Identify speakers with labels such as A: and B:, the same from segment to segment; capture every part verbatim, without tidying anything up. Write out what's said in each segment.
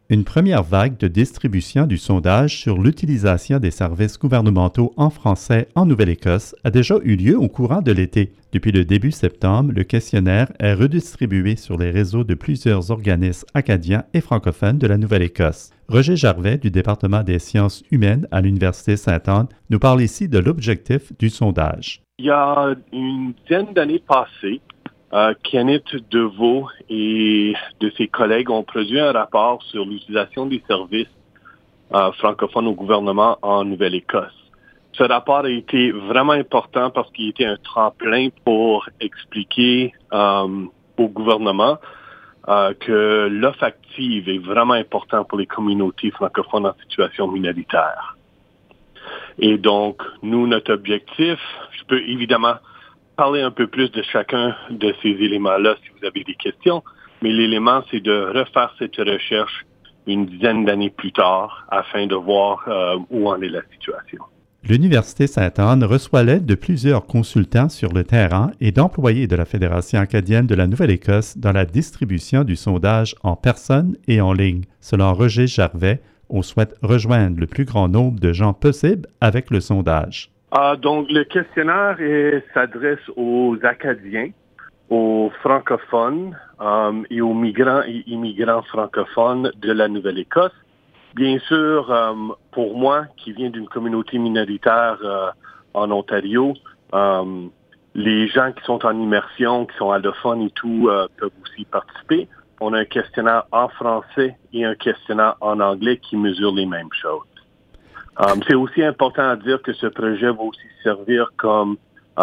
A: Une première vague de distribution du sondage sur l'utilisation des services gouvernementaux en français en Nouvelle-Écosse a déjà eu lieu au courant de l'été. Depuis le début septembre, le questionnaire est redistribué sur les réseaux de plusieurs organismes acadiens et francophones de la Nouvelle-Écosse. Roger Jarvet du département des sciences humaines à l'Université Sainte-Anne nous parle ici de l'objectif du sondage.
B: Il y a une dizaine d'années passées, Euh, Kenneth Deveau et de ses collègues ont produit un rapport sur l'utilisation des services euh, francophones au gouvernement en Nouvelle-Écosse. Ce rapport a été vraiment important parce qu'il était un tremplin pour expliquer euh, au gouvernement euh, que l'offre active est vraiment importante pour les communautés francophones en situation minoritaire. Et donc, nous, notre objectif, je peux évidemment parler un peu plus de chacun de ces éléments-là si vous avez des questions, mais l'élément, c'est de refaire cette recherche une dizaine d'années plus tard afin de voir euh, où en est la situation.
A: L'Université Sainte-Anne reçoit l'aide de plusieurs consultants sur le terrain et d'employés de la Fédération acadienne de la Nouvelle-Écosse dans la distribution du sondage en personne et en ligne. Selon Roger Jarvet, on souhaite rejoindre le plus grand nombre de gens possible avec le sondage.
B: Ah, donc, le questionnaire est, s'adresse aux Acadiens, aux francophones um, et aux migrants et immigrants francophones de la Nouvelle-Écosse. Bien sûr, um, pour moi, qui viens d'une communauté minoritaire uh, en Ontario, um, les gens qui sont en immersion, qui sont allophones et tout, uh, peuvent aussi participer. On a un questionnaire en français et un questionnaire en anglais qui mesurent les mêmes choses. Um, c'est aussi important à dire que ce projet va aussi servir comme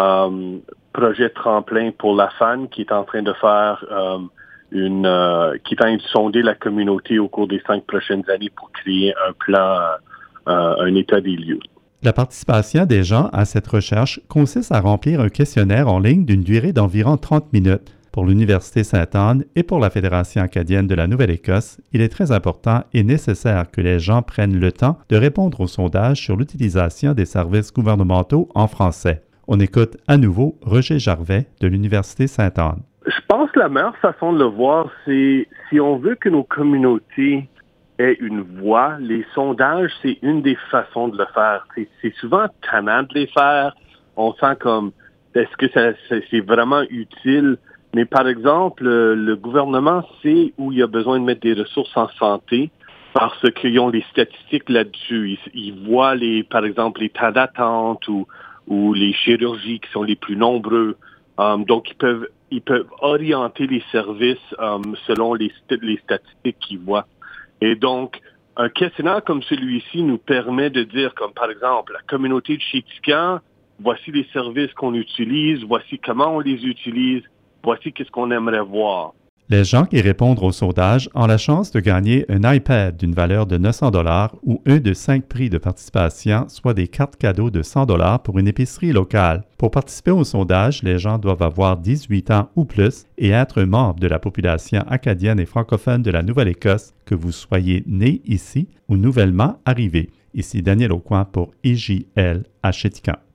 B: um, projet tremplin pour la F A N qui est en train de faire um, une, uh, qui est en train de sonder la communauté au cours des cinq prochaines années pour créer un plan, uh, un état des lieux.
A: La participation des gens à cette recherche consiste à remplir un questionnaire en ligne d'une durée d'environ trente minutes. Pour l'Université Sainte-Anne et pour la Fédération acadienne de la Nouvelle-Écosse, il est très important et nécessaire que les gens prennent le temps de répondre au sondage sur l'utilisation des services gouvernementaux en français. On écoute à nouveau Roger Jarvet de l'Université Sainte-Anne.
B: Je pense que la meilleure façon de le voir, c'est si on veut que nos communautés aient une voix, les sondages, c'est une des façons de le faire. C'est, c'est souvent tannant de les faire. On sent comme, est-ce que ça, c'est vraiment utile? Mais par exemple, le gouvernement sait où il y a besoin de mettre des ressources en santé parce qu'ils ont les statistiques là-dessus. Ils, ils voient, les, par exemple, les temps d'attente ou, ou les chirurgies qui sont les plus nombreux. Um, donc, ils peuvent, ils peuvent orienter les services um, selon les, les statistiques qu'ils voient. Et donc, un questionnaire comme celui-ci nous permet de dire, comme par exemple, la communauté de Chéticamp, voici les services qu'on utilise, voici comment on les utilise. Voici qu'est-ce qu'on aimerait voir.
A: Les gens qui répondent au sondage ont la chance de gagner un iPad d'une valeur de neuf cents dollars ou un de cinq prix de participation, soit des cartes cadeaux de cent dollars pour une épicerie locale. Pour participer au sondage, les gens doivent avoir dix-huit ans ou plus et être membre de la population acadienne et francophone de la Nouvelle-Écosse, que vous soyez né ici ou nouvellement arrivé. Ici Daniel Aucoin pour I J L à Chéticamp.